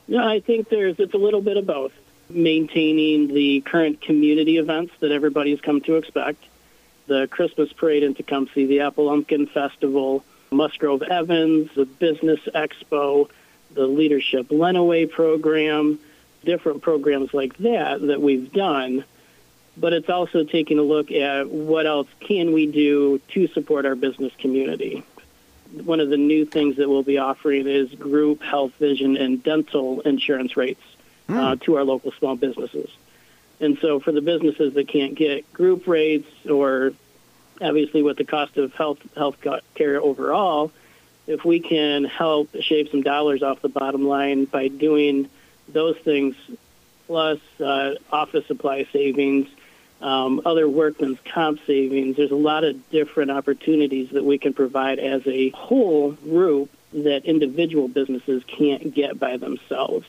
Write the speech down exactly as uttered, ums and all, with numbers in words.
No, I think there's it's a little bit of both. Maintaining the current community events that everybody's come to expect, the Christmas Parade in Tecumseh, the Apple Lumpkin Festival, Musgrove Evans, the Business Expo, the Leadership Lenaway program, different programs like that that we've done. But it's also taking a look at what else can we do to support our business community. One of the new things that we'll be offering is group health, vision, and dental insurance rates mm. uh, to our local small businesses. And so for the businesses that can't get group rates, or obviously with the cost of health health care overall, if we can help shave some dollars off the bottom line by doing those things, plus uh, office supply savings, um, other workman's comp savings, there's a lot of different opportunities that we can provide as a whole group that individual businesses can't get by themselves.